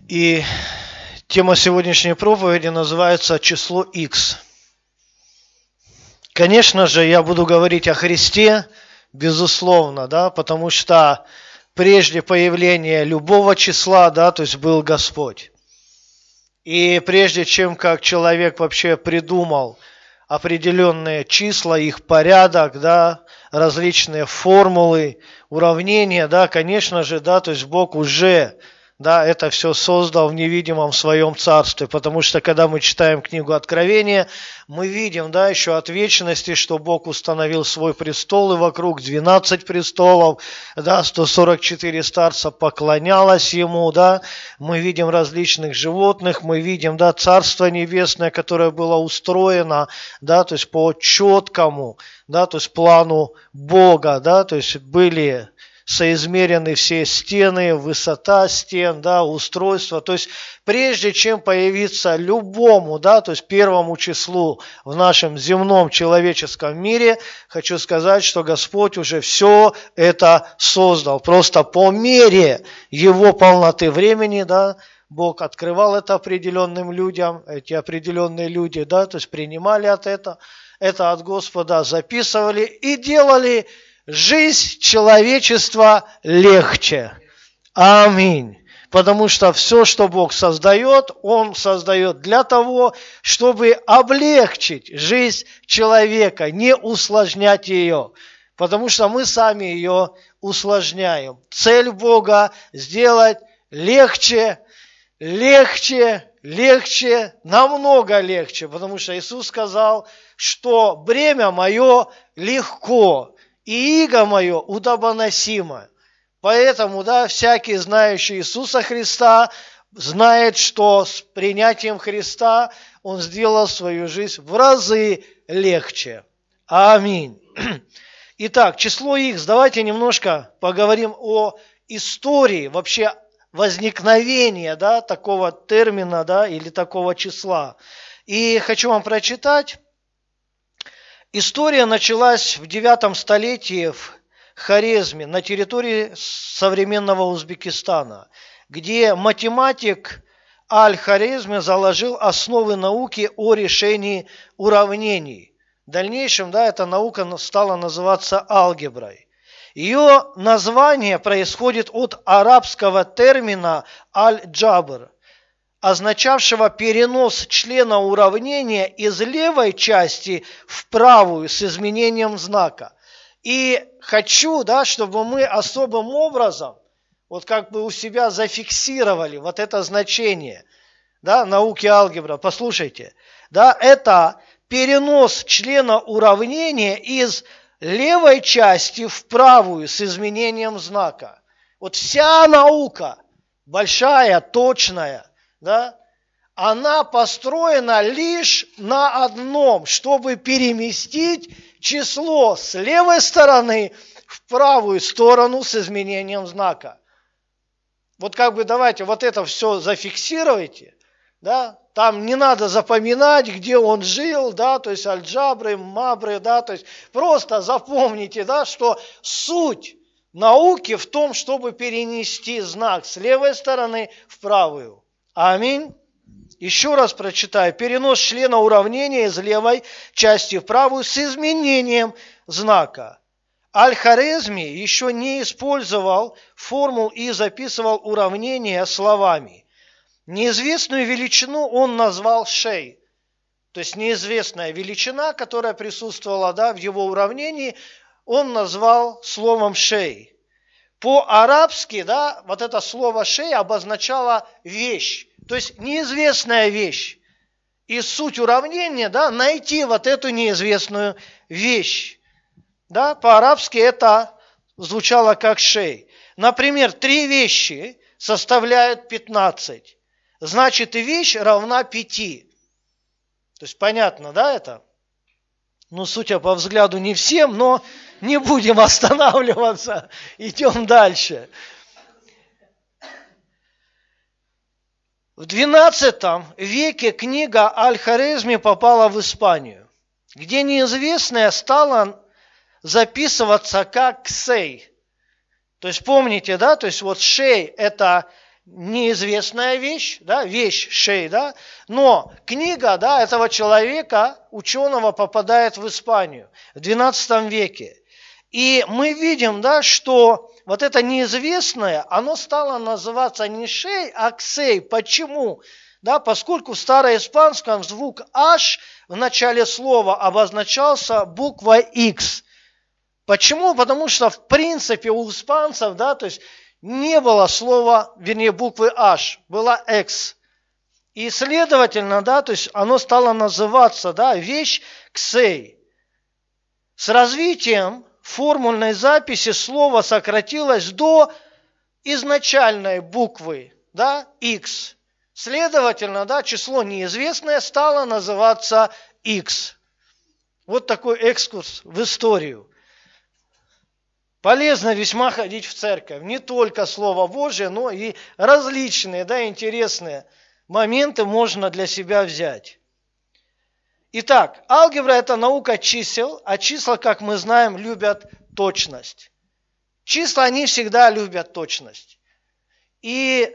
И тема сегодняшней проповеди называется «Число X». Конечно же, я буду говорить о Христе, безусловно, да, потому что прежде появления любого числа, да, то есть был Господь. И прежде чем как человек вообще придумал определенные числа, их порядок, да, различные формулы, уравнения, да, конечно же, да, то есть Бог уже, да, это все создал в невидимом своем царстве, потому что когда мы читаем книгу Откровения, мы видим, да, еще от вечности, что Бог установил свой престол, и вокруг 12 престолов, да, 144 старца поклонялось Ему, да, мы видим различных животных, мы видим, да, Царство Небесное, которое было устроено, да, то есть по четкому, да, то есть плану Бога, да, то есть были соизмерены все стены, высота стен, да, устройство. То есть прежде чем появиться любому, да, то есть первому числу в нашем земном человеческом мире, хочу сказать, что Господь уже все это создал. Просто по мере Его полноты времени, да, Бог открывал это определенным людям, эти определенные люди, да, то есть принимали это от Господа, записывали и делали жизнь человечества легче. Аминь. Потому что все, что Бог создает, Он создает для того, чтобы облегчить жизнь человека, не усложнять ее. Потому что мы сами ее усложняем. Цель Бога – сделать легче, намного легче. Потому что Иисус сказал, что бремя мое легко, и иго мое удобоносимо. Поэтому, да, всякий, знающий Иисуса Христа, знает, что с принятием Христа Он сделал свою жизнь в разы легче. Аминь. Итак, число X. Давайте немножко поговорим о истории, вообще возникновения, да, такого термина, да, или такого числа. И хочу вам прочитать. История началась в 9 столетии в Хорезме, на территории современного Узбекистана, где математик Аль-Хорезми заложил основы науки о решении уравнений. В дальнейшем, да, эта наука стала называться алгеброй. Ее название происходит от арабского термина аль-джабр, означавшего перенос члена уравнения из левой части в правую с изменением знака. И хочу, да, чтобы мы особым образом, вот как бы у себя зафиксировали вот это значение, да, науки алгебра. Послушайте, да, это перенос члена уравнения из левой части в правую с изменением знака. Вот вся наука, большая, точная, да, она построена лишь на одном, чтобы переместить число с левой стороны в правую сторону с изменением знака. Вот как бы давайте вот это все зафиксируйте, да, там не надо запоминать, где он жил, да, то есть аль-джабры, мабры, да, то есть просто запомните, да, что суть науки в том, чтобы перенести знак с левой стороны в правую. Аминь. Еще раз прочитаю. Перенос члена уравнения из левой части в правую с изменением знака. Аль-Хорезми еще не использовал формул и записывал уравнения словами. Неизвестную величину он назвал шей. То есть неизвестная величина, которая присутствовала, да, в его уравнении, он назвал словом шей. По-арабски, да, вот это слово шей обозначало вещь. То есть неизвестная вещь. И суть уравнения, да, найти вот эту неизвестную вещь. Да, по-арабски это звучало как шей. Например, 3 вещи составляют 15. Значит, и вещь равна 5. То есть понятно, да, это? Ну, судя по взгляду, не всем, но не будем останавливаться. Идем дальше. В XII веке книга Аль-Хорезми попала в Испанию, где неизвестное стало записываться как Ксей. То есть помните, да, то есть вот шей – это неизвестная вещь, да, вещь шей, да, но книга, да, этого человека, ученого, попадает в Испанию в XII веке. И мы видим, да, что вот это неизвестное, оно стало называться не шей, а ксей. Почему? Да, поскольку в староиспанском звук H в начале слова обозначался буквой X. Почему? Потому что в принципе у испанцев, да, то есть не было слова, вернее буквы H, была X. И следовательно, да, то есть оно стало называться, да, вещь ксей. С развитием формульной записи слово сократилось до изначальной буквы, да, X. Следовательно, да, число неизвестное стало называться X. Вот такой экскурс в историю. Полезно весьма ходить в церковь. Не только Слово Божие, но и различные, да, интересные моменты можно для себя взять. Итак, алгебра – это наука чисел, а числа, как мы знаем, любят точность. Числа, они всегда любят точность. И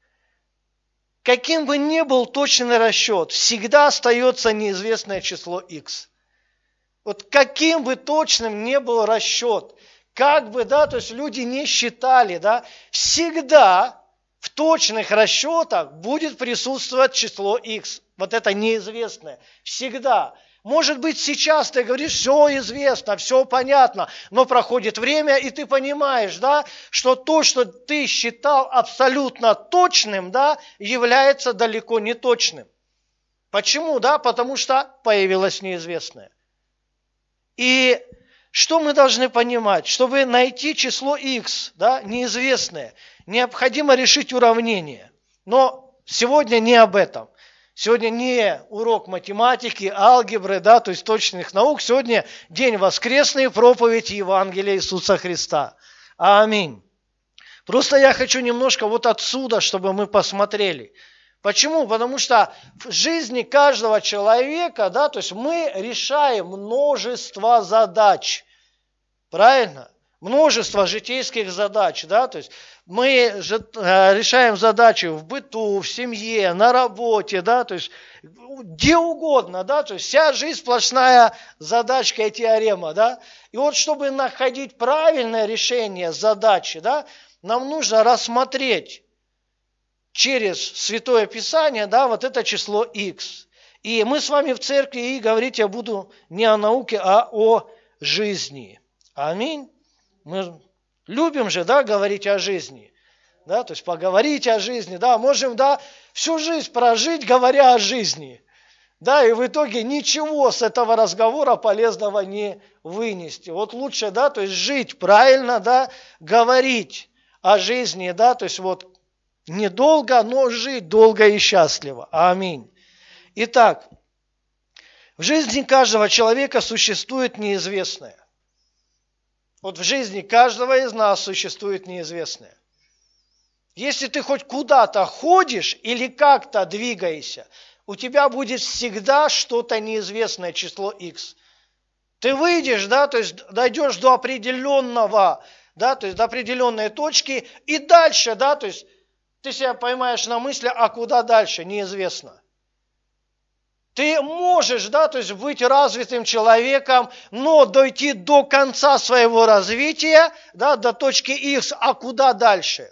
каким бы ни был точный расчет, всегда остается неизвестное число x. Вот каким бы точным ни был расчет, как бы, да, то есть люди не считали, да, всегда в точных расчетах будет присутствовать число x. Вот это неизвестное. Всегда. Может быть, сейчас ты говоришь, все известно, все понятно, но проходит время, и ты понимаешь, да, что то, что ты считал абсолютно точным, да, является далеко не точным. Почему? Да, потому что появилось неизвестное. И что мы должны понимать? Чтобы найти число x, да, неизвестное, необходимо решить уравнение. Но сегодня не об этом. Сегодня не урок математики, алгебры, да, то есть точных наук. Сегодня день воскресный, проповедь Евангелия Иисуса Христа. Аминь. Просто я хочу немножко вот отсюда, чтобы мы посмотрели. Почему? Потому что в жизни каждого человека, да, то есть мы решаем множество задач. Правильно? Множество житейских задач, да, то есть мы решаем задачи в быту, в семье, на работе, да, то есть где угодно, да, то есть вся жизнь сплошная задачка и теорема, да. И вот чтобы находить правильное решение задачи, да, нам нужно рассмотреть через Святое Писание, да, вот это число x. И мы с вами в церкви, и говорить я буду не о науке, а о жизни. Аминь. Мы любим же, да, говорить о жизни. Да, то есть поговорить о жизни, да, можем, да, всю жизнь прожить, говоря о жизни. Да, и в итоге ничего с этого разговора полезного не вынести. Вот лучше, да, то есть жить правильно, да, говорить о жизни, да, то есть вот недолго, но жить долго и счастливо. Аминь. Итак, в жизни каждого человека существует неизвестное. Вот в жизни каждого из нас существует неизвестное. Если ты хоть куда-то ходишь или как-то двигаешься, у тебя будет всегда что-то неизвестное, число x. Ты выйдешь, да, то есть дойдешь до определенного, да, то есть до определенной точки, и дальше, да, то есть ты себя поймаешь на мысли, а куда дальше, неизвестно. Ты можешь, да, то есть быть развитым человеком, но дойти до конца своего развития, да, до точки X, а куда дальше?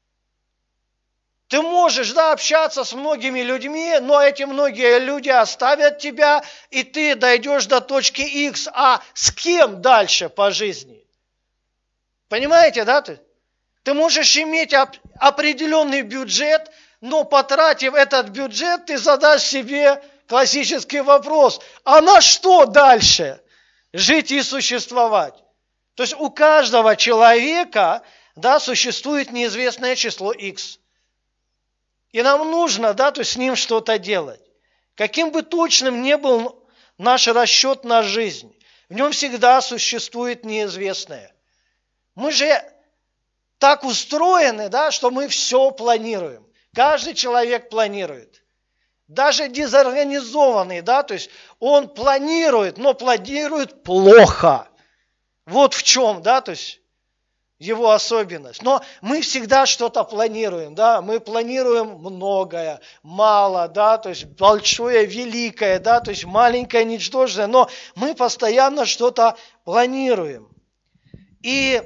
Ты можешь, да, общаться с многими людьми, но эти многие люди оставят тебя, и ты дойдешь до точки X, а с кем дальше по жизни? Понимаете, да? Ты можешь иметь определенный бюджет, но потратив этот бюджет, ты задашь себе классический вопрос, а на что дальше жить и существовать? То есть у каждого человека, да, существует неизвестное число x. И нам нужно, да, то есть с ним что-то делать. Каким бы точным ни был наш расчет на жизнь, в нем всегда существует неизвестное. Мы же так устроены, да, что мы все планируем. Каждый человек планирует. Даже дезорганизованный, да, то есть он планирует, но планирует плохо. Вот в чем, да, то есть его особенность. Но мы всегда что-то планируем, да, мы планируем многое, мало, да, то есть большое, великое, да, то есть маленькое, ничтожное, но мы постоянно что-то планируем. И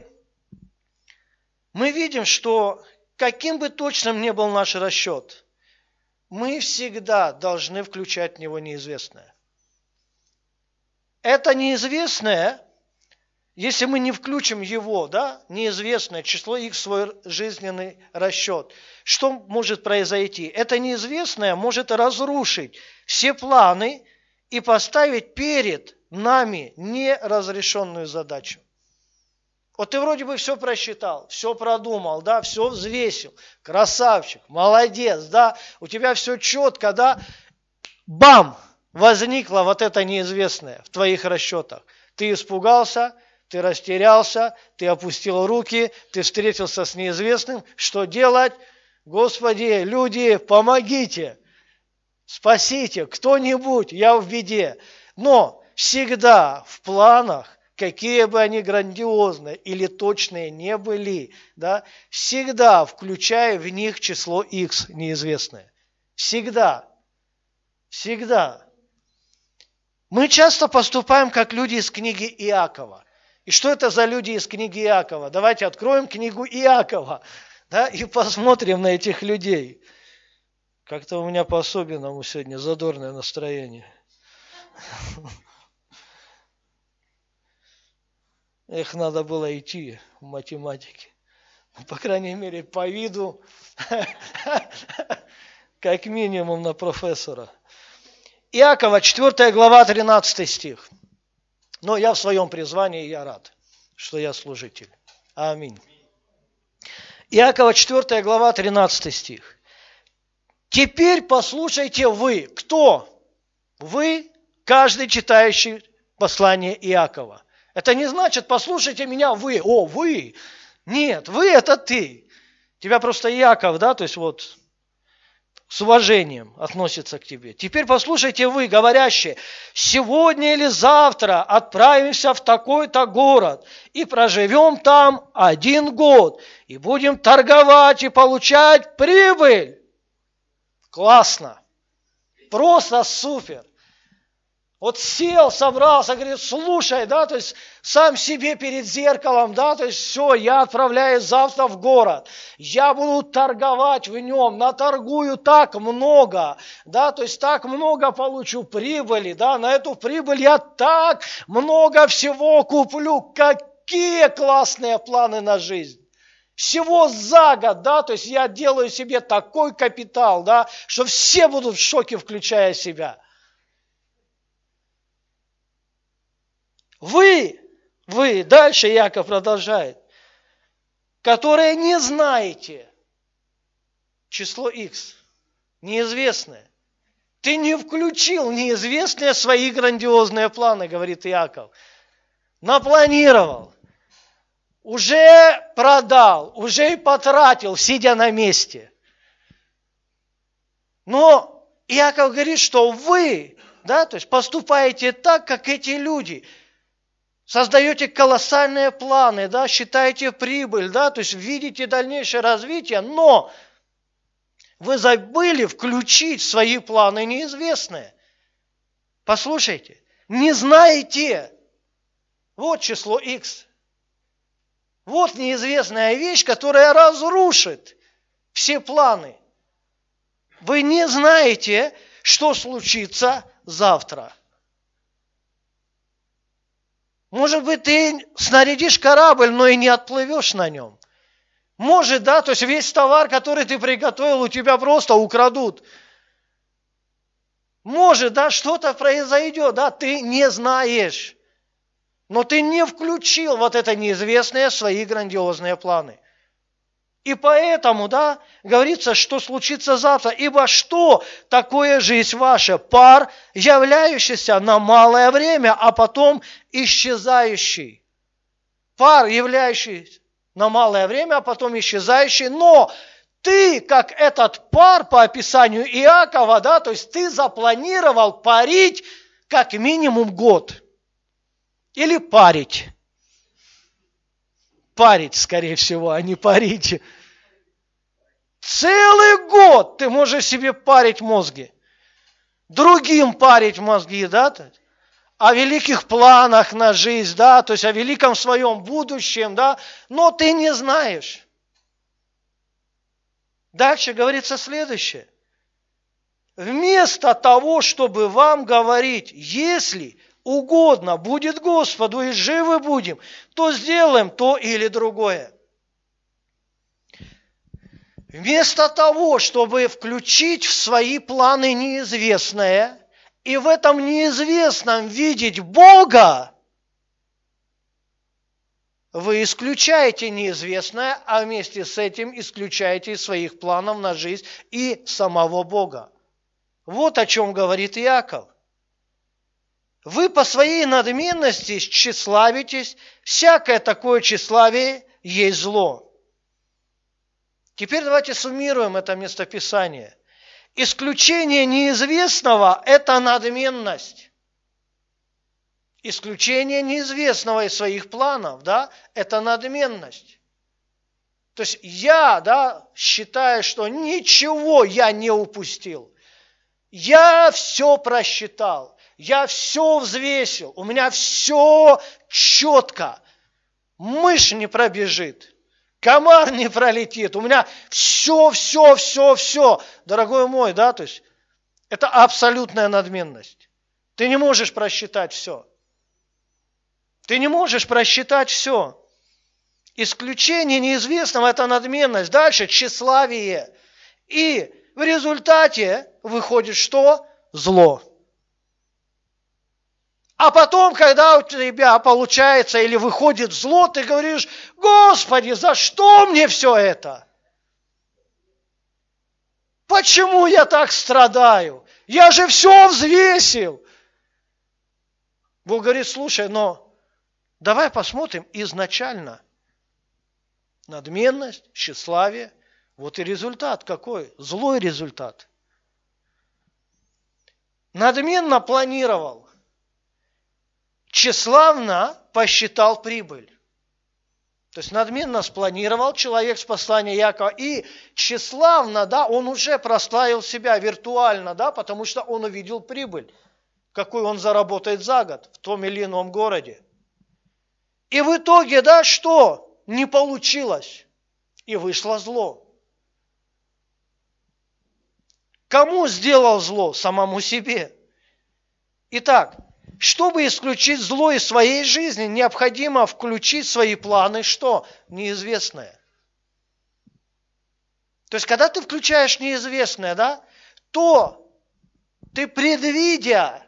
мы видим, что каким бы точным ни был наш расчет, мы всегда должны включать в него неизвестное. Это неизвестное, если мы не включим его, да, неизвестное число их в свой жизненный расчет, что может произойти? Это неизвестное может разрушить все планы и поставить перед нами неразрешенную задачу. Вот ты вроде бы все просчитал, все продумал, да, все взвесил, красавчик, молодец, да, у тебя все четко, да, бам, возникло вот это неизвестное в твоих расчетах. Ты испугался, ты растерялся, ты опустил руки, ты встретился с неизвестным. Что делать? Господи, люди, помогите, спасите, кто-нибудь, я в беде. Но всегда в планах, какие бы они грандиозные или точные не были, да, всегда включая в них число X неизвестное. Всегда. Всегда. Мы часто поступаем как люди из книги Иакова. И что это за люди из книги Иакова? Давайте откроем книгу Иакова, да, и посмотрим на этих людей. Как-то у меня по-особенному сегодня задорное настроение. Эх, надо было идти в математике. По крайней мере, по виду, как минимум на профессора. Иакова, 4 глава, 13 стих. Но я в своем призвании, я рад, что я служитель. Аминь. Иакова, 4 глава, 13 стих. Теперь послушайте вы. Кто? Вы, каждый читающий послание Иакова. Это не значит, послушайте меня вы. О, вы. Нет, вы это ты. Тебя просто Иаков, да, то есть вот с уважением относится к тебе. Теперь послушайте вы, говорящие, сегодня или завтра отправимся в такой-то город и проживем там 1 год и будем торговать и получать прибыль. Классно. Просто супер. Вот сел, собрался, говорит, слушай, да, то есть сам себе перед зеркалом, да, то есть все, я отправляюсь завтра в город, я буду торговать в нем, наторгую так много, да, то есть так много получу прибыли, да, на эту прибыль я так много всего куплю, какие классные планы на жизнь. Всего за год, да, то есть я делаю себе такой капитал, да, что все будут в шоке, включая себя. Вы, дальше Иаков продолжает, которые не знаете число X, неизвестное. Ты не включил неизвестные свои грандиозные планы, говорит Иаков. Напланировал, уже продал, уже и потратил, сидя на месте. Но Иаков говорит, что вы, да, то есть поступаете так, как эти люди. Создаете колоссальные планы, да, считаете прибыль, да, то есть видите дальнейшее развитие, но вы забыли включить в свои планы неизвестные. Послушайте, не знаете, вот число X. Вот неизвестная вещь, которая разрушит все планы. Вы не знаете, что случится завтра. Может быть, ты снарядишь корабль, но и не отплывешь на нем. Может, да, то есть весь товар, который ты приготовил, у тебя просто украдут. Может, да, что-то произойдет, да, ты не знаешь. Но ты не включил вот это неизвестное в свои грандиозные планы. И поэтому, да, говорится, что случится завтра. Ибо что такое жизнь ваша? Пар, являющийся на малое время, а потом исчезающий. Пар, являющийся на малое время, а потом исчезающий. Но ты, как этот пар по описанию Иакова, да, то есть ты запланировал парить как минимум год. Или парить. парить, скорее всего, а не парить. Целый год ты можешь себе парить мозги. Другим парить мозги, да? О великих планах на жизнь, да, то есть о великом своем будущем, да, но ты не знаешь. Дальше говорится следующее. Вместо того, чтобы вам говорить, если угодно будет Господу и живы будем, то сделаем то или другое. Вместо того, чтобы включить в свои планы неизвестное, и в этом неизвестном видеть Бога, вы исключаете неизвестное, а вместе с этим исключаете из своих планов на жизнь и самого Бога. Вот о чем говорит Иаков. Вы по своей надменности тщеславитесь, всякое такое тщеславие есть зло. Теперь давайте суммируем это местописание. Исключение неизвестного – это надменность. Исключение неизвестного из своих планов, да, это надменность. То есть я, да, считаю, что ничего я не упустил. Я все просчитал, я все взвесил, у меня все четко. Мышь не пробежит. Комар не пролетит, у меня все. Дорогой мой, да, то есть это абсолютная надменность. Ты не можешь просчитать все. Ты не можешь просчитать все. Исключение неизвестного – это надменность. Дальше тщеславие. И в результате выходит что? Зло. А потом, когда у тебя получается или выходит зло, ты говоришь: Господи, за что мне все это? Почему я так страдаю? Я же все взвесил. Бог говорит: слушай, но давай посмотрим изначально. Надменность, тщеславие. Вот и результат какой? Злой результат. Надменно планировал. Тщеславно посчитал прибыль. То есть надменно спланировал человек с послания Иакова. И тщеславно, да, он уже прославил себя виртуально, да, потому что он увидел прибыль, какую он заработает за год в том или ином городе. И в итоге, да, что? Не получилось. И вышло зло. Кому сделал зло? Самому себе. Итак, чтобы исключить зло из своей жизни, необходимо включить в свои планы что? Неизвестное. То есть, когда ты включаешь неизвестное, да, то ты, предвидя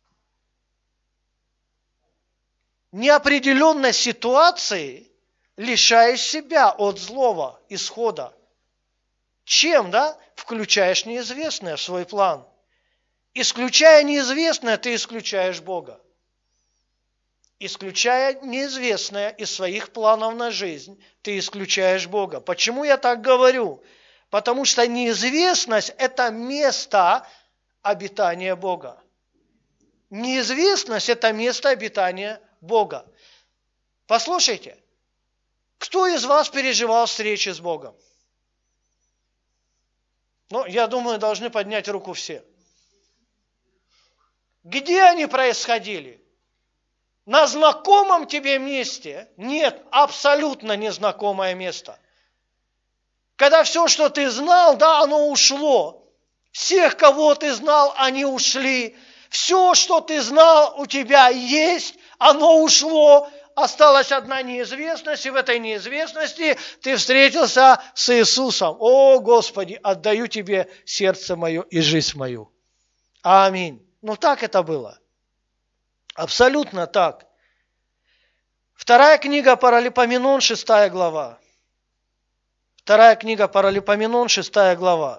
неопределенной ситуации, лишаешь себя от злого исхода. Чем, да? Включаешь неизвестное в свой план. Исключая неизвестное, ты исключаешь Бога. Исключая неизвестное из своих планов на жизнь, ты исключаешь Бога. Почему я так говорю? Потому что неизвестность – это место обитания Бога. Неизвестность – это место обитания Бога. Послушайте, кто из вас переживал встречи с Богом? Ну, я думаю, должны поднять руку все. Где они происходили? На знакомом тебе месте? Нет, абсолютно незнакомое место. Когда все, что ты знал, да, оно ушло. Всех, кого ты знал, они ушли. Все, что ты знал, у тебя есть, оно ушло. Осталась одна неизвестность, и в этой неизвестности ты встретился с Иисусом. О, Господи, отдаю тебе сердце мое и жизнь мою. Аминь. Ну, так это было. Абсолютно так. Вторая книга Паралипоменон, 6 глава. Вторая книга Паралипоменон, 6 глава.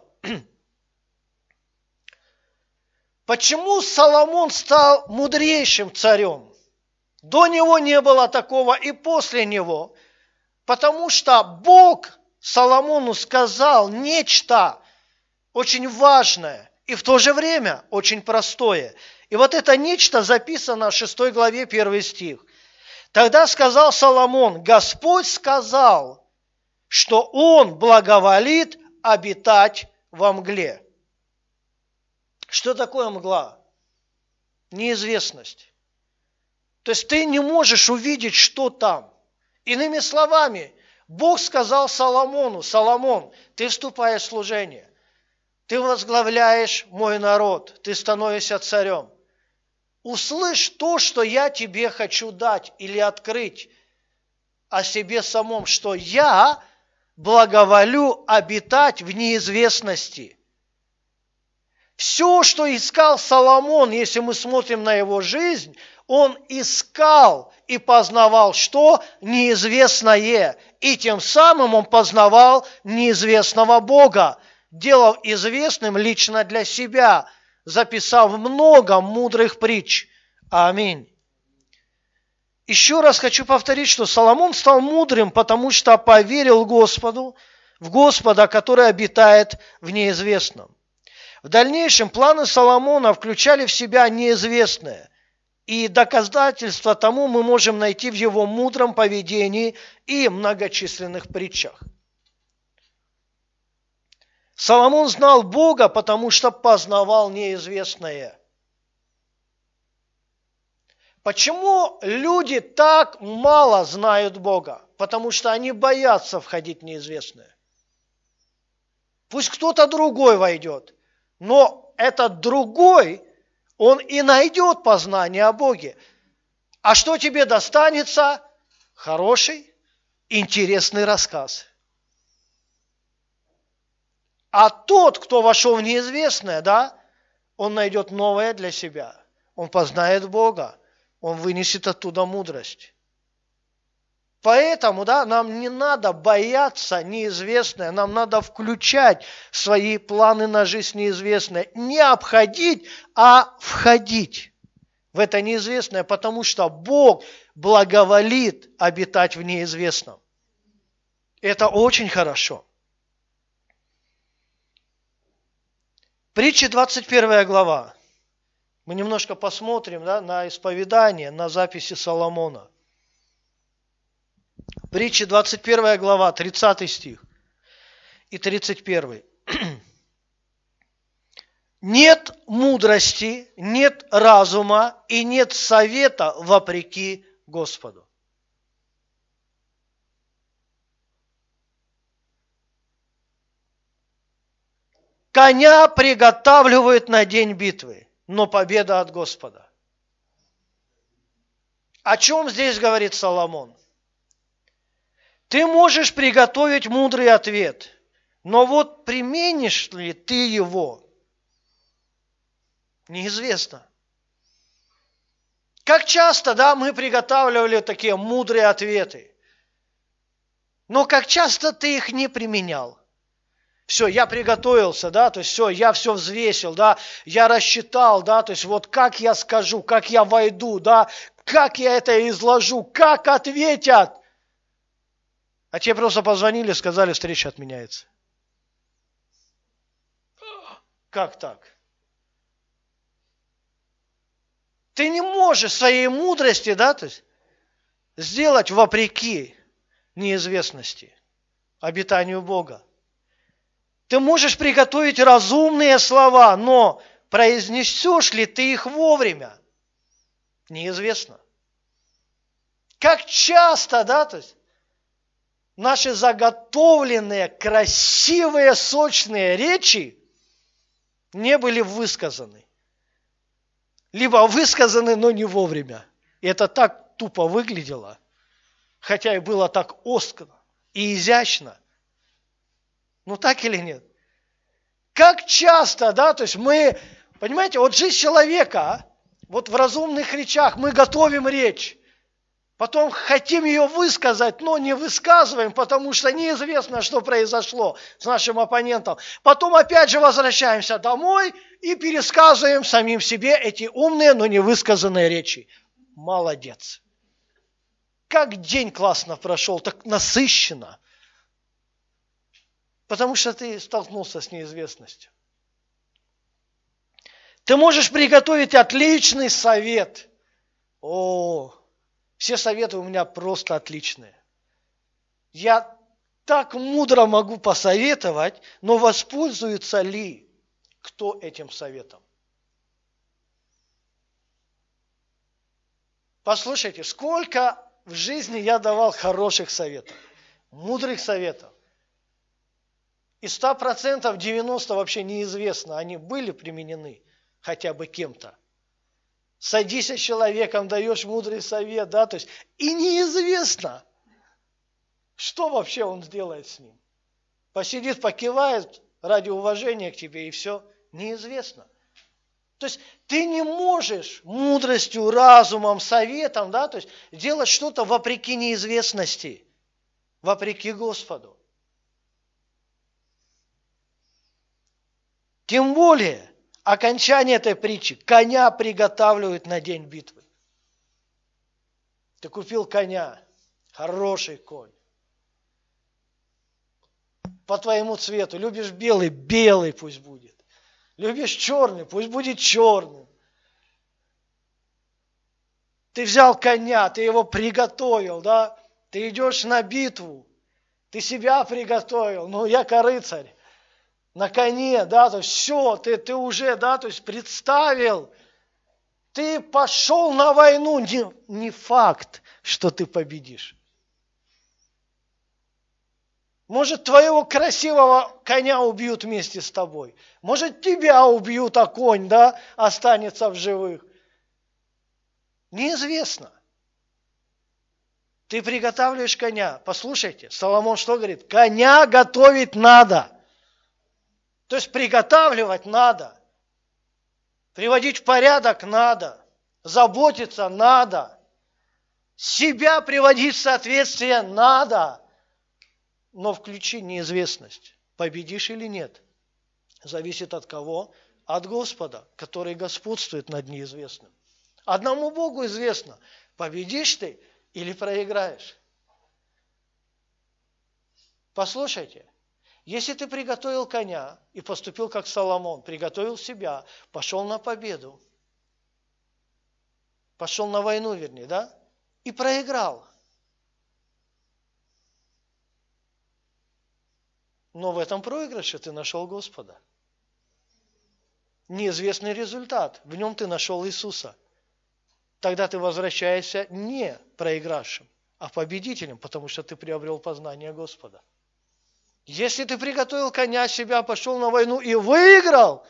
Почему Соломон стал мудрейшим царем? До него не было такого и после него. Потому что Бог Соломону сказал нечто очень важное и в то же время очень простое. И вот это нечто записано в 6 главе 1 стих. Тогда сказал Соломон: Господь сказал, что Он благоволит обитать во мгле. Что такое мгла? Неизвестность. То есть ты не можешь увидеть, что там. Иными словами, Бог сказал Соломону: Соломон, ты вступаешь в служение, ты возглавляешь мой народ, ты становишься царем. Услышь то, что я тебе хочу дать или открыть о себе самом, что я благоволю обитать в неизвестности. Все, что искал Соломон, если мы смотрим на его жизнь, он искал и познавал, что неизвестное, и тем самым он познавал неизвестного Бога, делал известным лично для себя, записав много мудрых притч. Аминь. Еще раз хочу повторить, что Соломон стал мудрым, потому что поверил Господу, в Господа, который обитает в неизвестном. В дальнейшем планы Соломона включали в себя неизвестное, и доказательства тому мы можем найти в его мудром поведении и многочисленных притчах. Соломон знал Бога, потому что познавал неизвестное. Почему люди так мало знают Бога? Потому что они боятся входить в неизвестное. Пусть кто-то другой войдет, но этот другой, он и найдет познание о Боге. А что тебе достанется? Хороший, интересный рассказ. А тот, кто вошел в неизвестное, да, он найдет новое для себя. Он познает Бога. Он вынесет оттуда мудрость. Поэтому, да, нам не надо бояться неизвестное, нам надо включать в свои планы на жизнь неизвестное. Не обходить, а входить в это неизвестное, потому что Бог благоволит обитать в неизвестном. Это очень хорошо. Притча 21 глава. Мы немножко посмотрим, да, на исповедание, на записи Соломона. Притча 21 глава, 30 стих и 31. Нет мудрости, нет разума и нет совета вопреки Господу. Коня приготавливают на день битвы, но победа от Господа. О чем здесь говорит Соломон? Ты можешь приготовить мудрый ответ, но вот применишь ли ты его, неизвестно. Как часто, да, мы приготавливали такие мудрые ответы, но как часто ты их не применял. Все, я приготовился, да, то есть все, я все взвесил, да, я рассчитал, да, то есть вот как я скажу, как я войду, да, как я это изложу, как ответят. А тебе просто позвонили, сказали, встреча отменяется. Как так? Ты не можешь своей мудрости, да, то есть, сделать вопреки неизвестности, обитанию Бога. Ты можешь приготовить разумные слова, но произнесешь ли ты их вовремя? Неизвестно. Как часто, да, то есть, наши заготовленные, красивые, сочные речи не были высказаны. Либо высказаны, но не вовремя. И это так тупо выглядело, хотя и было так остро и изящно. Ну так или нет? Как часто, да, то есть мы, понимаете, вот жизнь человека, вот в разумных речах мы готовим речь, потом хотим ее высказать, но не высказываем, потому что неизвестно, что произошло с нашим оппонентом. Потом опять же возвращаемся домой и пересказываем самим себе эти умные, но не высказанные речи. Молодец. Как день классно прошел, так насыщенно. Потому что ты столкнулся с неизвестностью. Ты можешь приготовить отличный совет. Все советы у меня просто отличные. Я так мудро могу посоветовать, но воспользуется ли кто этим советом? Послушайте, сколько в жизни я давал хороших советов, мудрых советов. Из 100% 90 вообще неизвестно, они были применены хотя бы кем-то. Садись с человеком, даешь мудрый совет, да, то есть, и неизвестно, что вообще он сделает с ним. Посидит, покивает ради уважения к тебе, и все, неизвестно. То есть ты не можешь мудростью, разумом, советом, да, то есть делать что-то вопреки неизвестности, вопреки Господу. Тем более, окончание этой притчи, коня приготавливают на день битвы. Ты купил коня, хороший конь, по твоему цвету, любишь белый, белый пусть будет. Любишь черный, пусть будет черным. Ты взял коня, ты его приготовил, да? Ты идешь на битву, ты себя приготовил. Ну, я-ка рыцарь, на коне, да, то есть все, ты уже, да, то есть представил. Ты пошел на войну, не факт, что ты победишь. Может, твоего красивого коня убьют вместе с тобой. Может, тебя убьют, а конь, да, останется в живых. Неизвестно. Ты приготавливаешь коня. Послушайте, Соломон что говорит? Коня готовить надо. То есть приготавливать надо. Приводить в порядок надо. Заботиться надо. Себя приводить в соответствие надо. Но включи неизвестность. Победишь или нет? Зависит от кого? От Господа, который господствует над неизвестным. Одному Богу известно, победишь ты или проиграешь. Послушайте, если ты приготовил коня и поступил как Соломон, приготовил себя, пошел на победу, пошел на войну, вернее, да, и проиграл. Но в этом проигрыше ты нашел Господа. Неизвестный результат, в нем ты нашел Иисуса. Тогда ты возвращаешься не проигравшим, а победителем, потому что ты приобрел познание Господа. Если ты приготовил коня себя, пошел на войну и выиграл,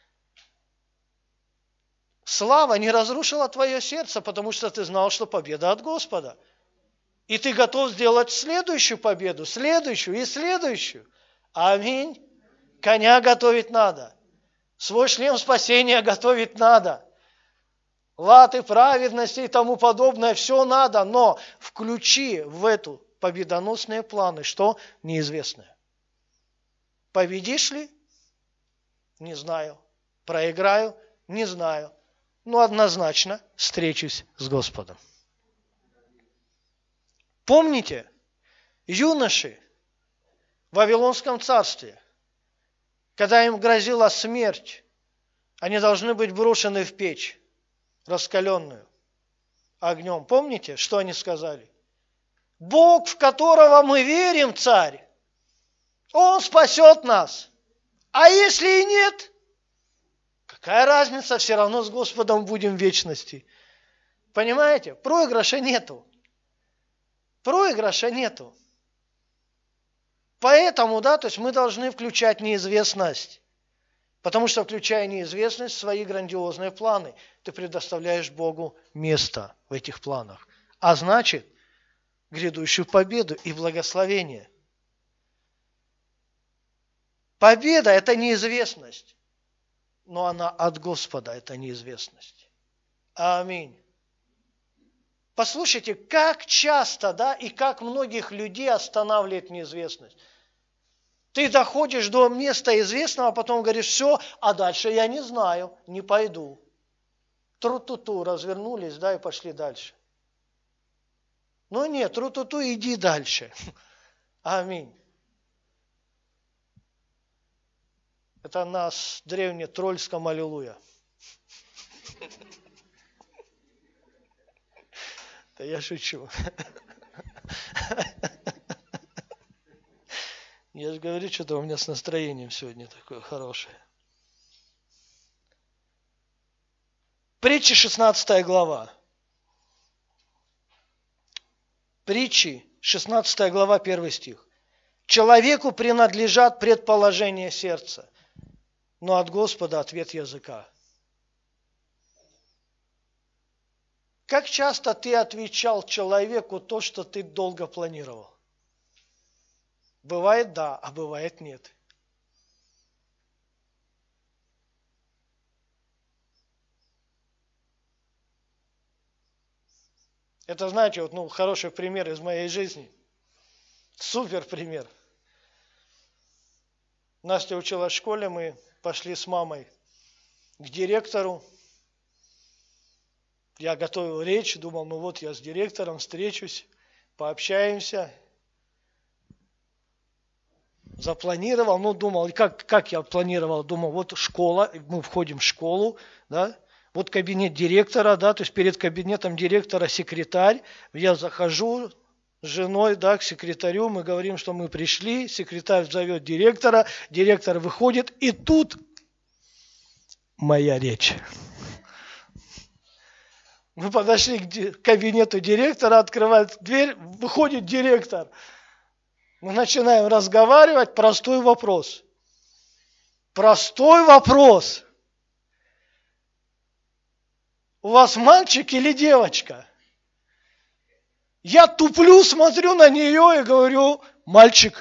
слава не разрушила твое сердце, потому что ты знал, что победа от Господа. И ты готов сделать следующую победу, следующую и следующую. Аминь. Коня готовить надо. Свой шлем спасения готовить надо. Латы праведности и тому подобное, все надо, но включи в эту победоносные планы, что неизвестное. Победишь ли? Не знаю. Проиграю? Не знаю. Но однозначно встречусь с Господом. Помните, юноши в Вавилонском царстве, когда им грозила смерть, они должны быть брошены в печь, раскаленную огнем. Помните, что они сказали? Бог, в которого мы верим, царь, Он спасет нас. А если и нет, какая разница, все равно с Господом будем в вечности. Понимаете? Проигрыша нету. Проигрыша нету. Поэтому, да, то есть мы должны включать неизвестность. Потому что, включая неизвестность в свои грандиозные планы, ты предоставляешь Богу место в этих планах. А значит, грядущую победу и благословение. Победа – это неизвестность, но она от Господа, это неизвестность. Аминь. Послушайте, как часто, да, и как многих людей останавливает неизвестность. Ты доходишь до места известного, а потом говоришь, все, а дальше я не знаю, не пойду. Тру-ту-ту, развернулись, да, и пошли дальше. Но нет, тру-ту-ту, иди дальше. Аминь. Это нас древнетрольском аллилуйя. Да я шучу. Я же говорю, что-то у меня с настроением сегодня такое хорошее. Притчи 16 глава. Притчи 16 глава 1 стих. Человеку принадлежат предположения сердца, но от Господа ответ языка. Как часто ты отвечал человеку то, что ты долго планировал? Бывает да, а бывает нет. Это, знаете, вот, хороший пример из моей жизни. Супер пример. Настя училась в школе, мы пошли с мамой к директору. Я готовил речь, думал, вот я с директором встречусь, пообщаемся. Запланировал, думал, как я планировал, думал, вот школа, мы входим в школу, да, вот кабинет директора, да, то есть перед кабинетом директора секретарь, я захожу с женой, да, к секретарю, мы говорим, что мы пришли, секретарь зовет директора, директор выходит, и тут моя речь. Мы подошли к кабинету директора, открывает дверь, выходит директор. Мы начинаем разговаривать, простой вопрос. Простой вопрос. У вас мальчик или девочка? Я туплю, смотрю на нее и говорю, мальчик.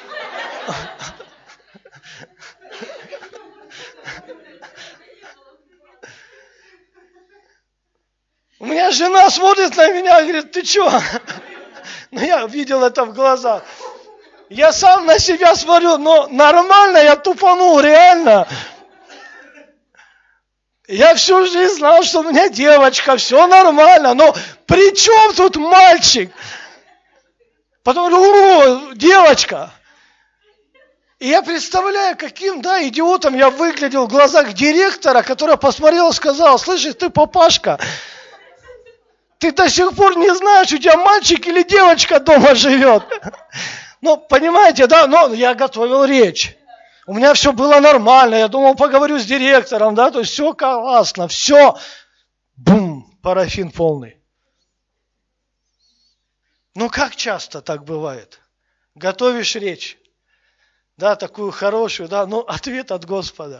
У меня жена смотрит на меня и говорит, ты что? Я видел это в глазах. Я сам на себя смотрю, но нормально, я тупанул, реально. Я всю жизнь знал, что у меня девочка, все нормально, но при чем тут мальчик? Потом говорю, девочка. И я представляю, каким, идиотом я выглядел в глазах директора, который посмотрел и сказал, слышишь, ты папашка, ты до сих пор не знаешь, у тебя мальчик или девочка дома живет. Понимаете, я готовил речь. У меня все было нормально, я думал, поговорю с директором, то есть все классно, все, бум, парафин полный. Как часто так бывает? Готовишь речь, такую хорошую, ответ от Господа.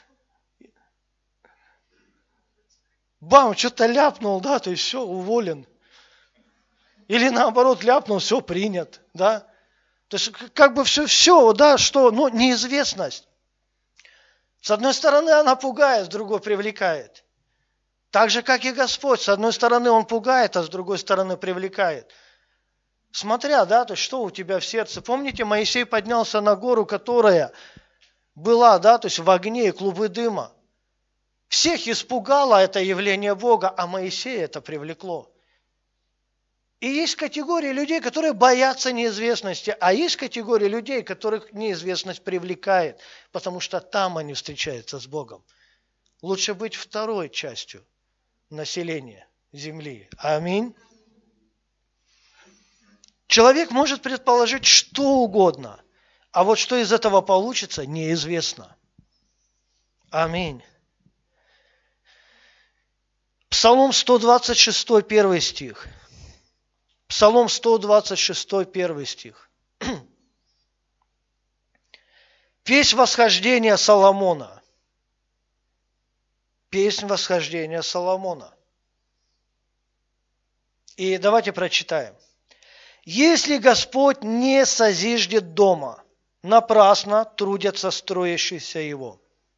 Бам, что-то ляпнул, то есть все, уволен. Или наоборот, ляпнул, все, принят, То есть, все, что, неизвестность. С одной стороны, она пугает, с другой привлекает. Так же, как и Господь. С одной стороны, Он пугает, а с другой стороны, привлекает. Смотря, то есть, что у тебя в сердце. Помните, Моисей поднялся на гору, которая была, то есть, в огне и клубы дыма. Всех испугало это явление Бога, а Моисея это привлекло. И есть категория людей, которые боятся неизвестности, а есть категория людей, которых неизвестность привлекает, потому что там они встречаются с Богом. Лучше быть второй частью населения земли. Аминь. Человек может предположить что угодно, а вот что из этого получится, неизвестно. Аминь. Псалом 126, 1 стих. Псалом 126, 1 стих. Песнь восхождения Соломона. Песнь восхождения Соломона. И давайте прочитаем. «Если Господь не созиждет дома, напрасно трудятся строящие его.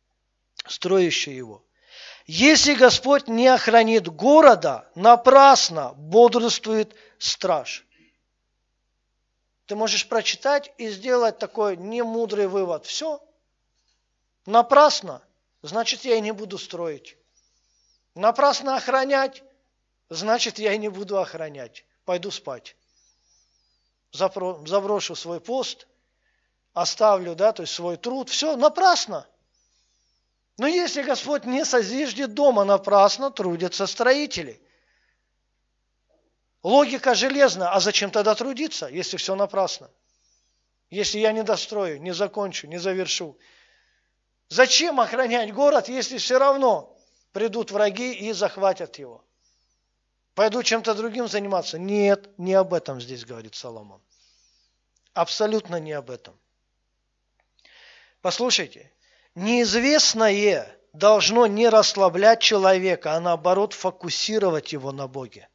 Если Господь не охранит города, напрасно бодрствует страж». Ты можешь прочитать и сделать такой немудрый вывод. Все, напрасно, значит, я и не буду строить. Напрасно охранять, значит, я и не буду охранять. Пойду спать. Заброшу свой пост, оставлю, то есть свой труд. Все, напрасно. Но если Господь не созиждет дома, напрасно трудятся строители. Логика железная, а зачем тогда трудиться, если все напрасно? Если я не дострою, не закончу, не завершу. Зачем охранять город, если все равно придут враги и захватят его? Пойду чем-то другим заниматься? Нет, не об этом здесь говорит Соломон. Абсолютно не об этом. Послушайте, неизвестное должно не расслаблять человека, а наоборот фокусировать его на Боге.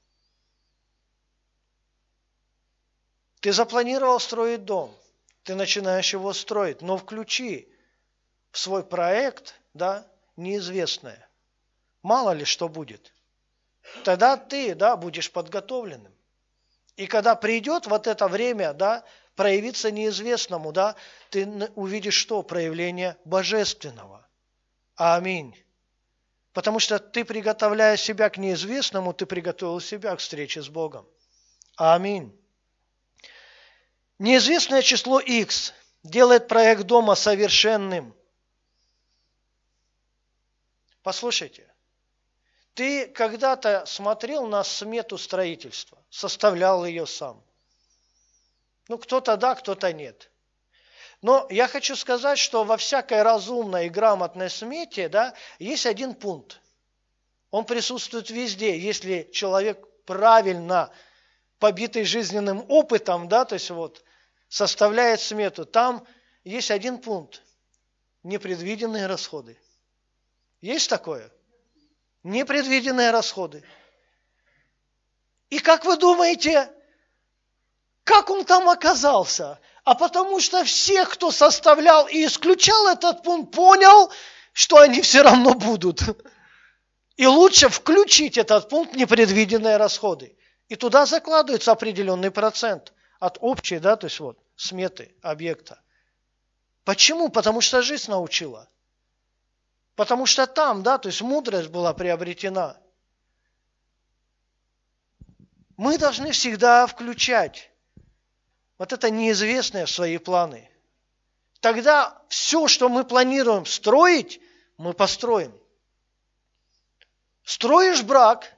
Ты запланировал строить дом, ты начинаешь его строить, но включи в свой проект, да, неизвестное. Мало ли что будет. Тогда ты, да, будешь подготовленным. И когда придет вот это время, да, проявиться неизвестному, да, ты увидишь что? Проявление божественного. Аминь. Потому что ты, приготовляя себя к неизвестному, ты приготовил себя к встрече с Богом. Аминь. Неизвестное число X делает проект дома совершенным. Послушайте, ты когда-то смотрел на смету строительства, составлял ее сам. Ну, кто-то да, кто-то нет. Но я хочу сказать, что во всякой разумной и грамотной смете, да, есть один пункт. Он присутствует везде, если человек правильно, побитый жизненным опытом, да, то есть вот, составляет смету. Там есть один пункт. Непредвиденные расходы. Есть такое? Непредвиденные расходы. И как вы думаете, как он там оказался? А потому что все, кто составлял и исключал этот пункт, понял, что они все равно будут. И лучше включить этот пункт непредвиденные расходы. И туда закладывается определенный процент от общей, да, то есть вот, сметы объекта. Почему? Потому что жизнь научила. Потому что там, да, то есть мудрость была приобретена. Мы должны всегда включать вот это неизвестное в свои планы. Тогда все, что мы планируем строить, мы построим. Строишь брак,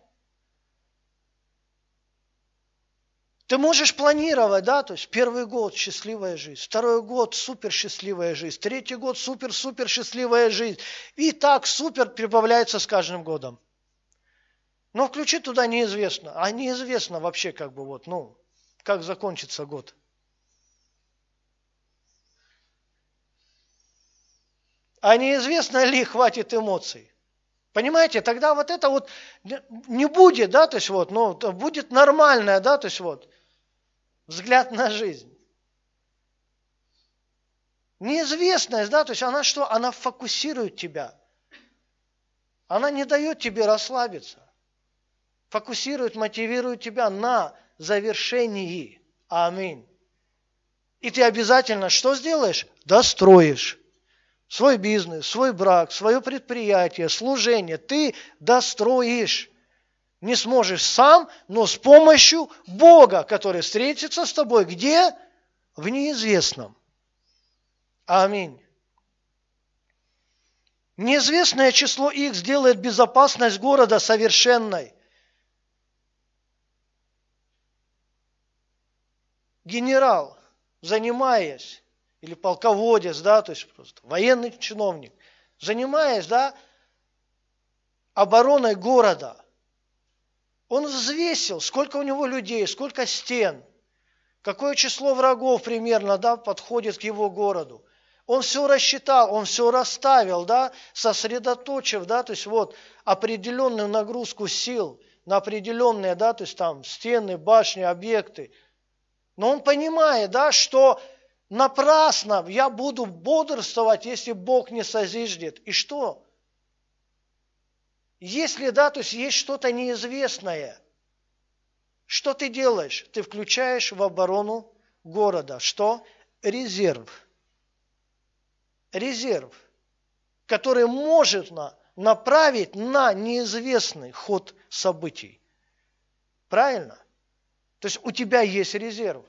ты можешь планировать, да, то есть первый год счастливая жизнь, второй год супер счастливая жизнь, третий год супер счастливая жизнь. И так супер прибавляется с каждым годом. Но включи туда неизвестно. А неизвестно вообще как бы вот, ну, как закончится год. А неизвестно ли хватит эмоций. Понимаете, тогда вот это вот не будет, да, то есть вот, ну, будет нормальное, да, то есть вот, взгляд на жизнь. Неизвестность, да, то есть она что? Она фокусирует тебя. Она не дает тебе расслабиться. Фокусирует, мотивирует тебя на завершении. Аминь. И ты обязательно что сделаешь? Достроишь. Свой бизнес, свой брак, свое предприятие, служение. Ты достроишь. Не сможешь сам, но с помощью Бога, который встретится с тобой. Где? В неизвестном. Аминь. Неизвестное число X делает безопасность города совершенной. Генерал, занимаясь, или полководец, да, то есть просто военный чиновник, занимаясь, да, обороной города, он взвесил, сколько у него людей, сколько стен, какое число врагов примерно, да, подходит к его городу. Он все рассчитал, он все расставил, да, сосредоточив, да, то есть вот определенную нагрузку сил на определенные, да, то есть там стены, башни, объекты. Но он понимает, да, что напрасно я буду бодрствовать, если Бог не созиждет. И что? Если, да, то есть есть что-то неизвестное, что ты делаешь? Ты включаешь в оборону города. Что? Резерв. Резерв, который может направить на неизвестный ход событий. Правильно? То есть у тебя есть резерв.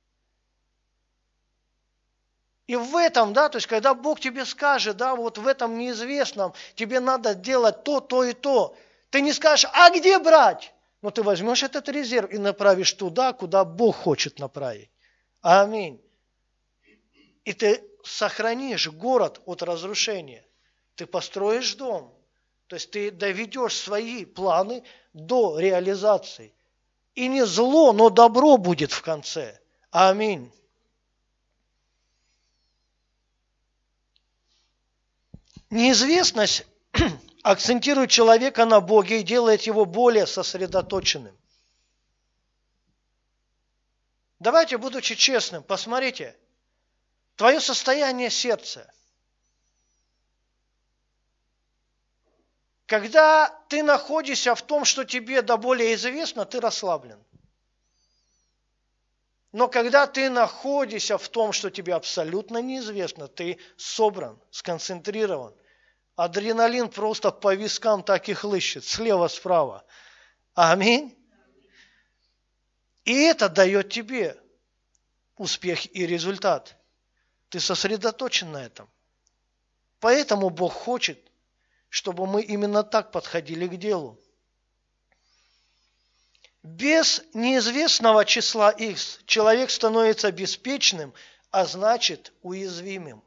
И в этом, да, то есть когда Бог тебе скажет, да, вот в этом неизвестном тебе надо делать то, то и то, ты не скажешь, а где брать? Но ты возьмешь этот резерв и направишь туда, куда Бог хочет направить. Аминь. И ты сохранишь город от разрушения. Ты построишь дом. То есть ты доведешь свои планы до реализации. И не зло, но добро будет в конце. Аминь. Неизвестность акцентирует человека на Боге и делает его более сосредоточенным. Давайте, будучи честным, посмотрите, твое состояние сердца. Когда ты находишься в том, что тебе до более известно, ты расслаблен. Но когда ты находишься в том, что тебе абсолютно неизвестно, ты собран, сконцентрирован. Адреналин просто по вискам так и хлыщет, слева-справа. Аминь. И это дает тебе успех и результат. Ты сосредоточен на этом. Поэтому Бог хочет, чтобы мы именно так подходили к делу. Без неизвестного числа X человек становится беспечным, а значит уязвимым.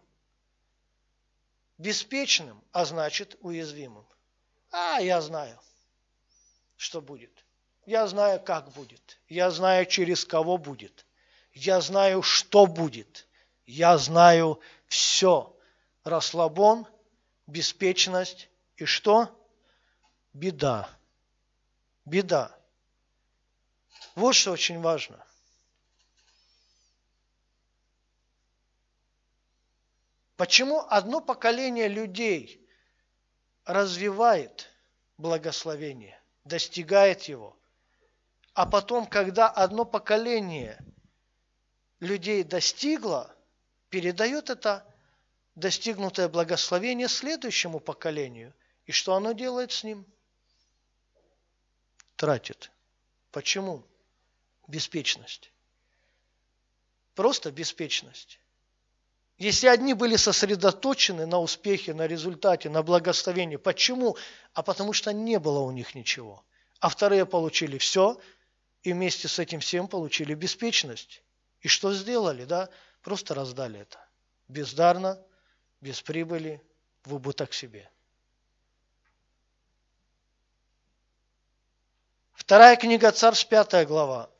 Беспечным, а значит уязвимым. Я знаю, что будет. Я знаю, как будет. Я знаю, через кого будет. Я знаю, что будет. Я знаю все. Расслабон, беспечность и что? Беда. Беда. Вот что очень важно. Почему одно поколение людей развивает благословение, достигает его, а потом, когда одно поколение людей достигло, передает это достигнутое благословение следующему поколению. И что оно делает с ним? Тратит. Почему? Беспечность. Просто беспечность. Если одни были сосредоточены на успехе, на результате, на благословении. Почему? Потому что не было у них ничего. А вторые получили все, и вместе с этим всем получили беспечность. И что сделали? Просто раздали это. Бездарно, без прибыли, в убыток себе. Вторая книга Царств, 5 глава.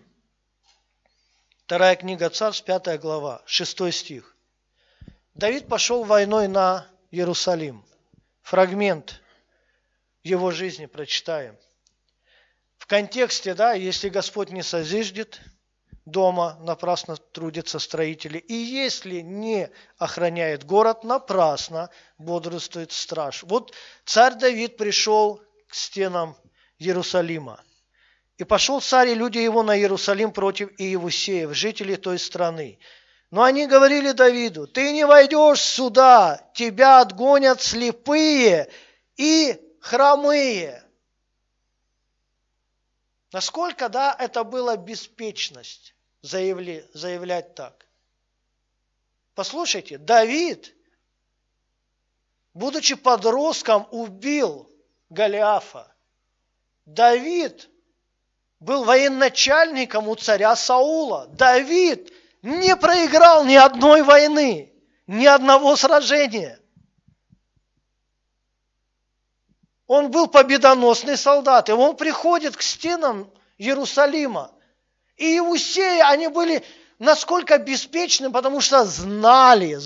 Вторая книга Царств, 5 глава, 6 стих. Давид пошел войной на Иерусалим. Фрагмент его жизни прочитаем. В контексте, если Господь не созиждет дома, напрасно трудятся строители. И если не охраняет город, напрасно бодрствует страж. Вот царь Давид пришел к стенам Иерусалима. И пошел царь и люди его на Иерусалим против Иевусеев, жителей той страны. Но они говорили Давиду: ты не войдешь сюда, тебя отгонят слепые и хромые. Насколько, это была беспечность заявлять так. Послушайте, Давид, будучи подростком, убил Голиафа. Давид был военачальником у царя Саула. Давид не проиграл ни одной войны, ни одного сражения. Он был победоносный солдат, и он приходит к стенам Иерусалима. И Иусеи, они были насколько беспечны, потому что знали,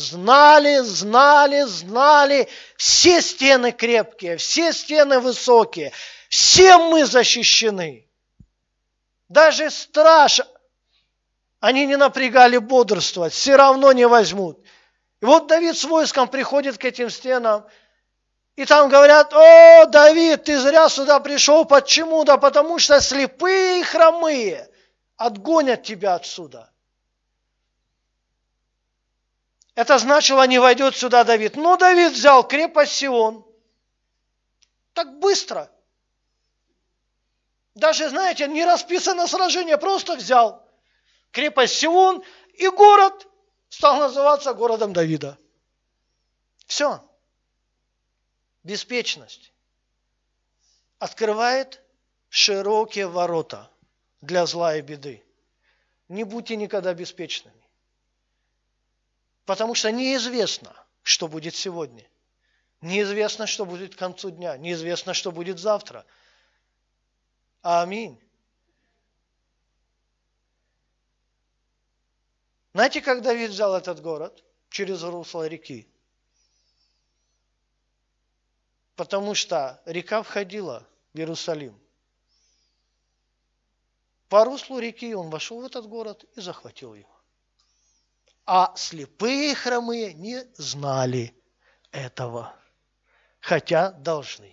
все стены крепкие, все стены высокие, все мы защищены. Даже страж, они не напрягали бодрствовать, все равно не возьмут. И вот Давид с войском приходит к этим стенам, и там говорят: о, Давид, ты зря сюда пришел. Почему? Потому что слепые и хромые отгонят тебя отсюда. Это значило, не войдет сюда Давид. Но Давид взял крепость Сион. Так быстро. Даже, знаете, не расписано сражение, просто взял крепость Сион, и город стал называться городом Давида. Все. Беспечность открывает широкие ворота для зла и беды. Не будьте никогда беспечными. Потому что неизвестно, что будет сегодня. Неизвестно, что будет к концу дня. Неизвестно, что будет завтра. Аминь. Знаете, как Давид взял этот город? Через русло реки. Потому что река входила в Иерусалим. По руслу реки он вошел в этот город и захватил его. А слепые и хромые не знали этого, хотя должны.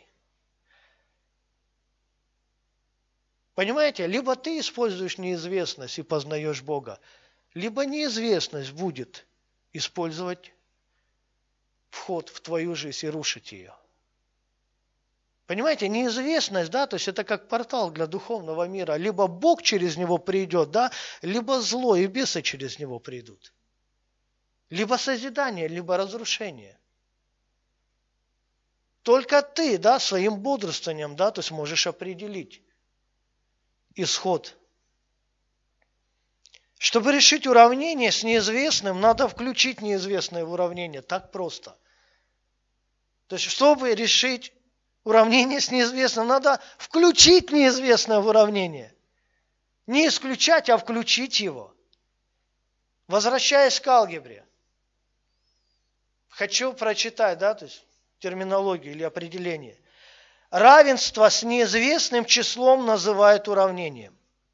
Понимаете, либо ты используешь неизвестность и познаешь Бога, либо неизвестность будет использовать вход в твою жизнь и рушить ее. Понимаете, неизвестность, да, то есть это как портал для духовного мира. Либо Бог через него придет, да, либо зло и бесы через него придут. Либо созидание, либо разрушение. Только ты, да, своим бодрствованием, да, то есть можешь определить исход. Чтобы решить уравнение с неизвестным, надо включить неизвестное в уравнение. Так просто. То есть, чтобы решить уравнение с неизвестным, надо включить неизвестное в уравнение. Не исключать, а включить его. Возвращаясь к алгебре. Хочу прочитать, да, то есть терминологию или определение. Равенство с неизвестным числом называют уравнением.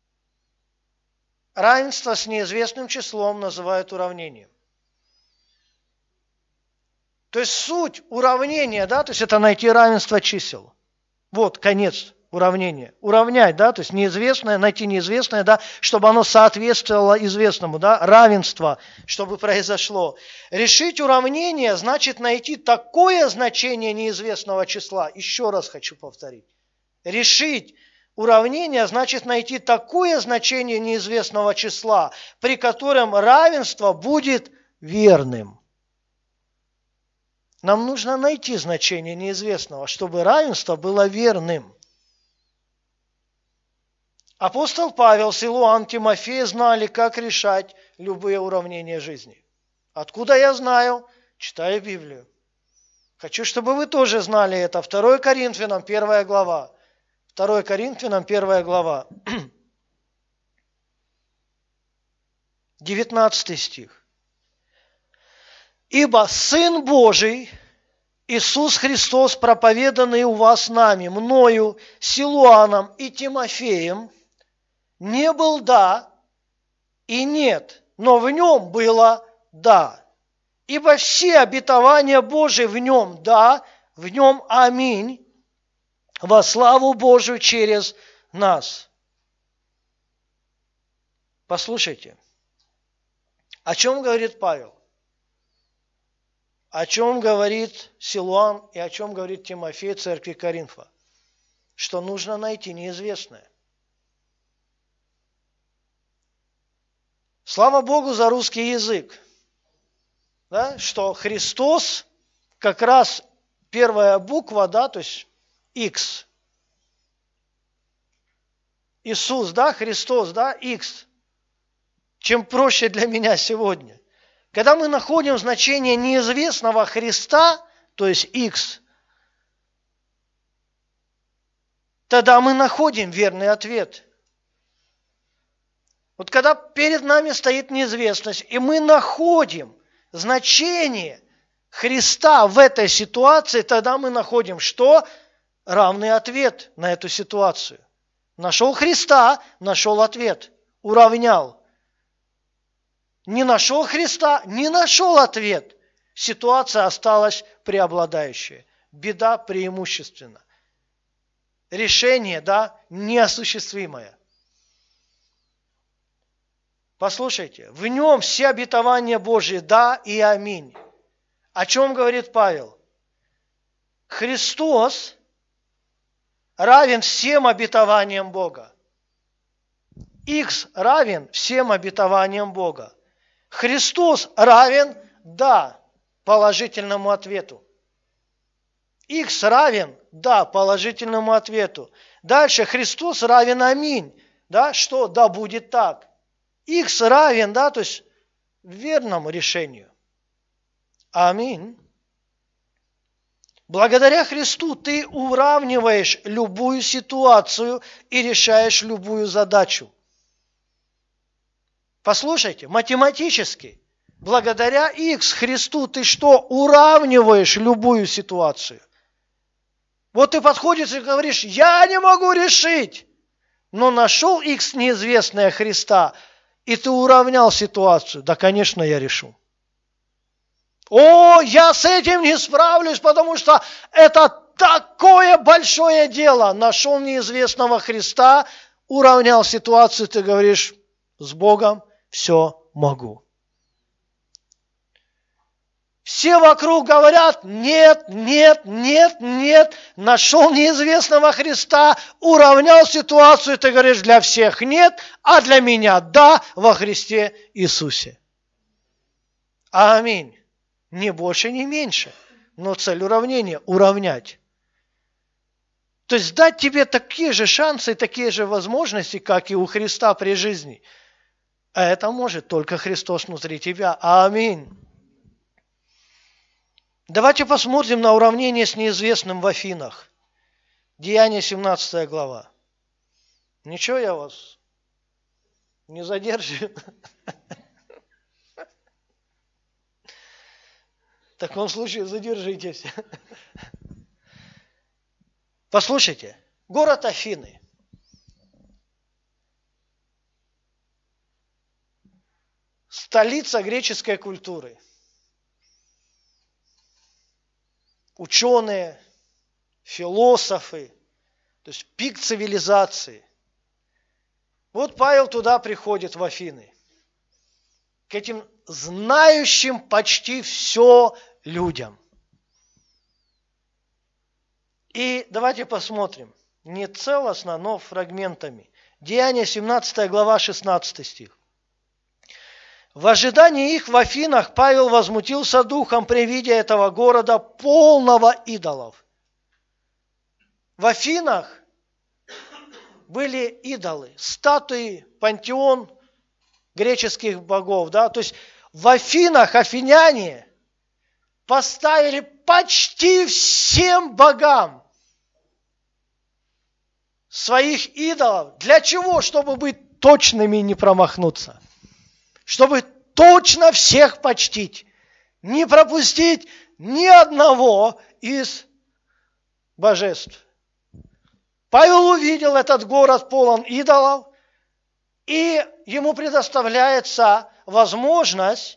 Равенство с неизвестным числом называют уравнением. То есть суть уравнения, да, то есть это найти равенство чисел. Вот конец уравнения. Уравнять, да, то есть неизвестное, найти неизвестное, да, чтобы оно соответствовало известному, да, равенство, чтобы произошло. Решить уравнение значит найти такое значение неизвестного числа. Еще раз хочу повторить. Решить уравнение значит найти такое значение неизвестного числа, при котором равенство будет верным. Нам нужно найти значение неизвестного, чтобы равенство было верным. Апостол Павел, Силуан, Тимофей знали, как решать любые уравнения жизни. Откуда я знаю? Читаю Библию. Хочу, чтобы вы тоже знали это. 2 Коринфянам, 1 глава. 2 Коринфянам, 1 глава. 19 стих. «Ибо Сын Божий, Иисус Христос, проповеданный у вас нами, мною, Силуаном и Тимофеем, не был да и нет, но в нем было да. Ибо все обетования Божии в нем да, в нем аминь, во славу Божию через нас». Послушайте, о чем говорит Павел? О чем говорит Силуан и о чем говорит Тимофей церкви Коринфа? Что нужно найти неизвестное. Слава Богу за русский язык. Да, что Христос, как раз первая буква, да, то есть X. Иисус, да, Христос, да, X. Чем проще для меня сегодня. Когда мы находим значение неизвестного Христа, то есть X, тогда мы находим верный ответ. Вот когда перед нами стоит неизвестность, и мы находим значение Христа в этой ситуации, тогда мы находим что? Равный ответ на эту ситуацию. Нашел Христа, нашел ответ, уравнял. Не нашел Христа, не нашел ответ. Ситуация осталась преобладающая. Беда преимущественна. Решение, да, неосуществимое. Послушайте, в нем все обетования Божьи, да и аминь. О чем говорит Павел? Христос равен всем обетованиям Бога. X равен всем обетованиям Бога. Христос равен да положительному ответу. Х равен, да, положительному ответу. Дальше Христос равен аминь. Да, что? Да, будет так. Х равен, да, то есть верному решению. Аминь. Благодаря Христу ты уравниваешь любую ситуацию и решаешь любую задачу. Послушайте, математически, благодаря Х Христу ты что? Уравниваешь любую ситуацию. Вот ты подходишь и говоришь, я не могу решить, но нашел Х неизвестное Христа, и ты уравнял ситуацию. Да, конечно, я решу. О, я с этим не справлюсь, потому что это такое большое дело. Нашел неизвестного Христа, уравнял ситуацию, ты говоришь, с Богом все могу. Все вокруг говорят, нет, нет, нет, нет. Нашел неизвестного Христа, уравнял ситуацию, ты говоришь, для всех нет, а для меня да, во Христе Иисусе. Аминь. Ни больше, ни меньше. Но цель уравнения – уравнять. То есть дать тебе такие же шансы, такие же возможности, как и у Христа при жизни. А это может только Христос внутри тебя. Аминь. Давайте посмотрим на уравнение с неизвестным в Афинах. Деяние 17 глава. Ничего, я вас не задержу. В таком случае задержитесь. Послушайте, город Афины. Столица греческой культуры. Ученые, философы, то есть пик цивилизации. Вот Павел туда приходит, в Афины, к этим знающим почти все людям. И давайте посмотрим, не целостно, но фрагментами. Деяние 17 глава, 16 стих. В ожидании их в Афинах Павел возмутился духом при виде этого города, полного идолов. В Афинах были идолы, статуи, пантеон греческих богов. Да? То есть в Афинах афиняне поставили почти всем богам своих идолов. Для чего? Чтобы быть точными и не промахнуться. Чтобы точно всех почтить. Не пропустить ни одного из божеств. Павел увидел этот город полон идолов, и ему предоставляется возможность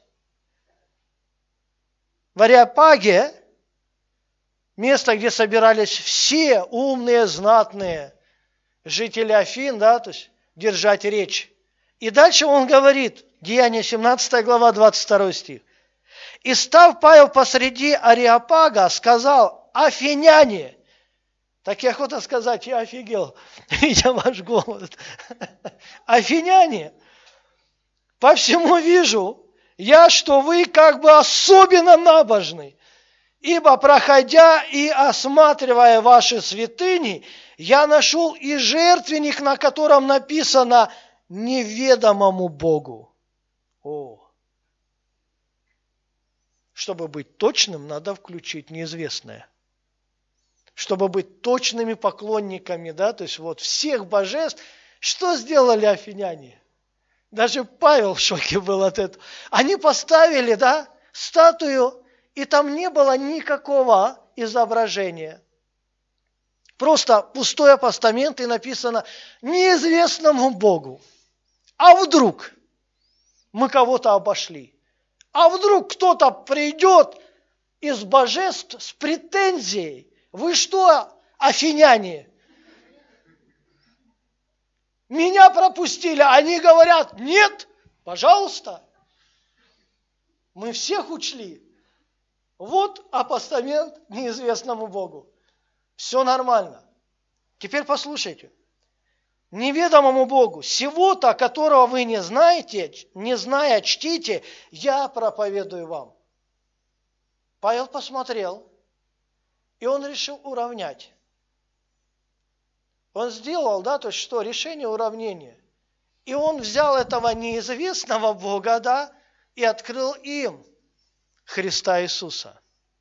в Ареопаге, место, где собирались все умные, знатные жители Афин, да, то есть держать речь. И дальше он говорит, Деяние 17 глава, 22 стих. «И став Павел посреди Ареопага, сказал, афиняне». Так я охота сказать, я офигел, видя ваш голос. Афиняне, по всему вижу, я, что вы как бы особенно набожны, ибо, проходя и осматривая ваши святыни, я нашел и жертвенник, на котором написано «неведомому Богу». О! Чтобы быть точным, надо включить неизвестное. Чтобы быть точными поклонниками, да, то есть вот всех божеств, что сделали афиняне? Даже Павел в шоке был от этого. Они поставили, да, статую, и там не было никакого изображения. Просто пустой постамент, и написано «неизвестному Богу». А вдруг мы кого-то обошли? А вдруг кто-то придет из божеств с претензией? Вы что, афиняне? Меня пропустили, они говорят, нет, пожалуйста. Мы всех учли. Вот апостамент неизвестному Богу. Все нормально. Теперь послушайте. Неведомому Богу, сего-то, которого вы не знаете, не зная, чтите, я проповедую вам. Павел посмотрел И он решил уравнять. Он сделал, да, то есть что? Решение уравнения. И он взял этого неизвестного Бога, да, и открыл им Христа Иисуса.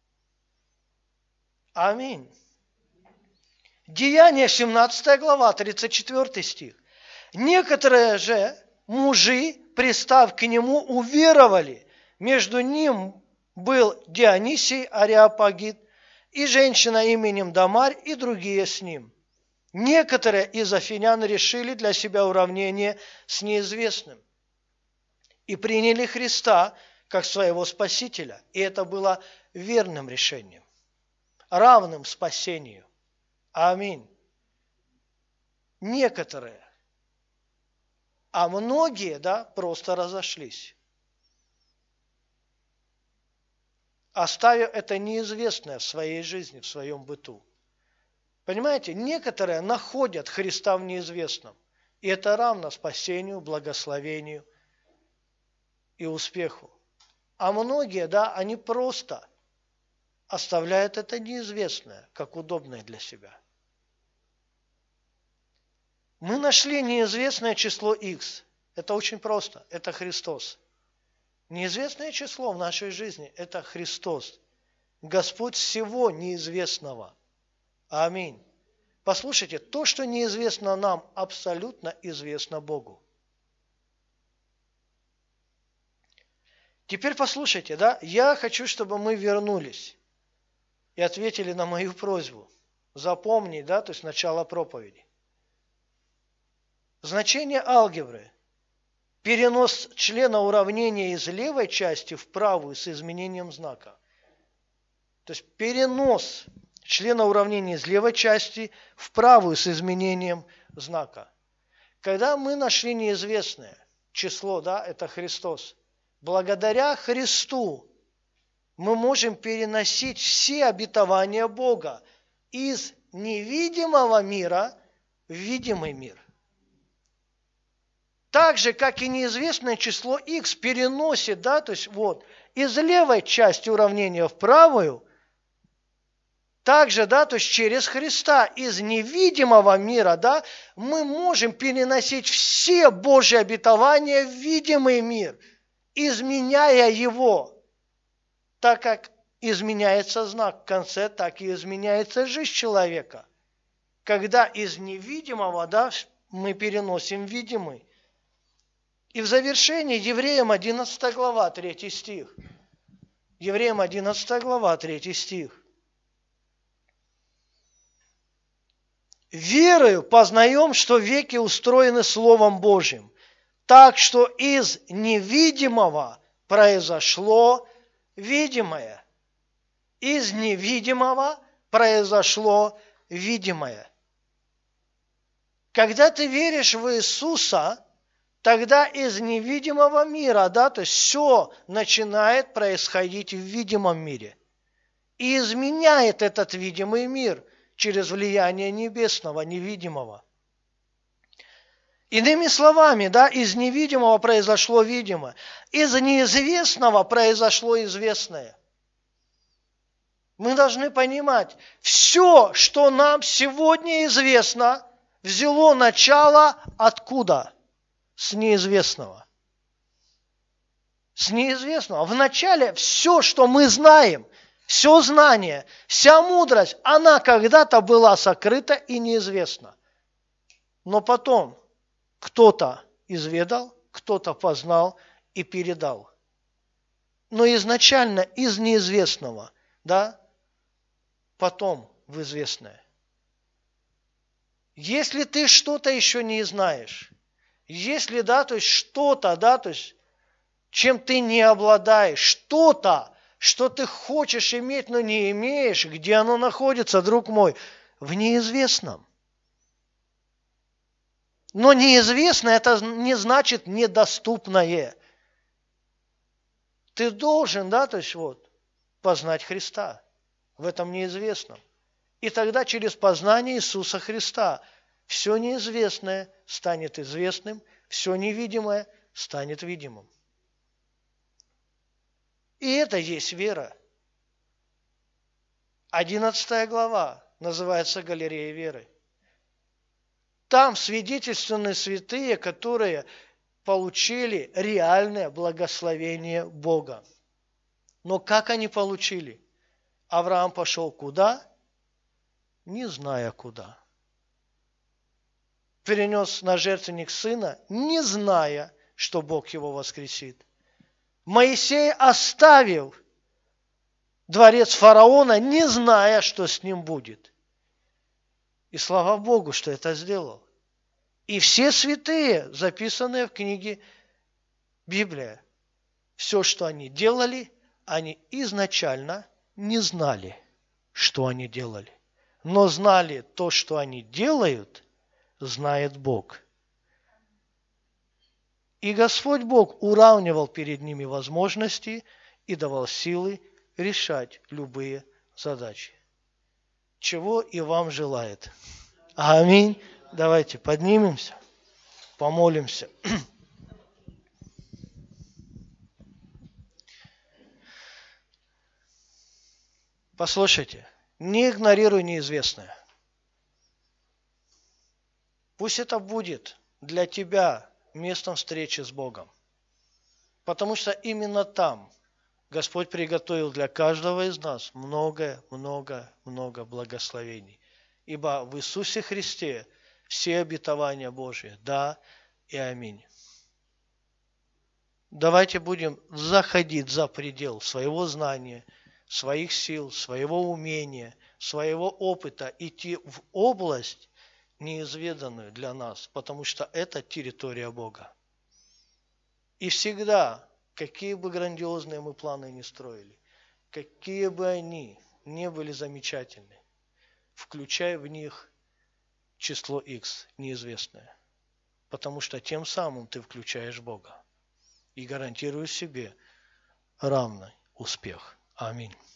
Аминь. Деяния 17 глава, 34 стих. Некоторые же мужи, пристав к нему, уверовали. Между ним был Дионисий Ареопагит и женщина именем Дамарь и другие с ним. Некоторые из афинян решили для себя уравнение с неизвестным и приняли Христа как своего Спасителя. И это было верным решением, равным спасению. Аминь. Некоторые. А многие, да, просто разошлись, оставив это неизвестное в своей жизни, в своем быту. Понимаете, некоторые находят Христа в неизвестном. И это равно спасению, благословению и успеху. А многие, да, они просто оставляют это неизвестное, как удобное для себя. Мы нашли неизвестное число X. Это очень просто. Это Христос. Неизвестное число в нашей жизни – это Христос. Господь всего неизвестного. Аминь. Послушайте, то, что неизвестно нам, абсолютно известно Богу. Теперь послушайте, да, я хочу, чтобы мы вернулись и ответили на мою просьбу. Запомни, да, то есть начало проповеди. Значение алгебры. Перенос члена уравнения из левой части в правую с изменением знака. То есть перенос члена уравнения из левой части в правую с изменением знака. Когда мы нашли неизвестное число, да, это Христос, благодаря Христу мы можем переносить все обетования Бога из невидимого мира в видимый мир. Так же, как и неизвестное число x переносит, да, то есть вот, из левой части уравнения в правую, также, да, то есть через Христа из невидимого мира, да, мы можем переносить все Божьи обетования в видимый мир, изменяя его, так как изменяется знак в конце, так и изменяется жизнь человека. Когда из невидимого, да, мы переносим в видимый. И в завершении Евреям 11 глава, 3 стих. Евреям 11 глава, 3 стих. «Верою познаем, что веки устроены Словом Божьим, так что из невидимого произошло видимое». Из невидимого произошло видимое. Когда ты веришь в Иисуса, тогда из невидимого мира, да, то есть все начинает происходить в видимом мире. И изменяет этот видимый мир через влияние небесного, невидимого. Иными словами, да, из невидимого произошло видимое, из неизвестного произошло известное. Мы должны понимать, все, что нам сегодня известно, взяло начало откуда? С неизвестного. С неизвестного. Вначале все, что мы знаем, все знание, вся мудрость, она когда-то была сокрыта и неизвестна. Но потом кто-то изведал, кто-то познал и передал. Но изначально из неизвестного, да, потом в известное. Если ты что-то еще не знаешь, если, да, то есть что-то, да, то есть чем ты не обладаешь, что-то, что ты хочешь иметь, но не имеешь, где оно находится, друг мой? В неизвестном. Но неизвестное, это не значит недоступное. Ты должен, да, то есть вот, познать Христа в этом неизвестном. И тогда через познание Иисуса Христа все неизвестное станет известным, все невидимое станет видимым. И это есть вера. 11 глава называется «Галерея веры». Там свидетельственны святые, которые получили реальное благословение Бога. Но как они получили? Авраам пошел куда? Не зная куда. Перенес на жертвенник сына, не зная, что Бог его воскресит. Моисей оставил дворец фараона, не зная, что с ним будет. И слава Богу, что это сделал. И все святые, записанные в книге Библия, все, что они делали, они изначально не знали, что они делали. Но знали то, что они делают, знает Бог. И Господь Бог уравнивал перед ними возможности и давал силы решать любые задачи. Чего и вам желает. Аминь. Давайте поднимемся, помолимся. Послушайте, не игнорируй неизвестное. Пусть это будет для тебя местом встречи с Богом. Потому что именно там Господь приготовил для каждого из нас много благословений. Ибо в Иисусе Христе все обетования Божьи, да и аминь. Давайте будем заходить за предел своего знания, своих сил, своего умения, своего опыта, идти в область неизведанную для нас, потому что это территория Бога. И всегда, какие бы грандиозные мы планы ни строили, какие бы они ни были замечательны, включай в них число X неизвестное, потому что тем самым ты включаешь Бога и гарантируешь себе равный успех. Аминь.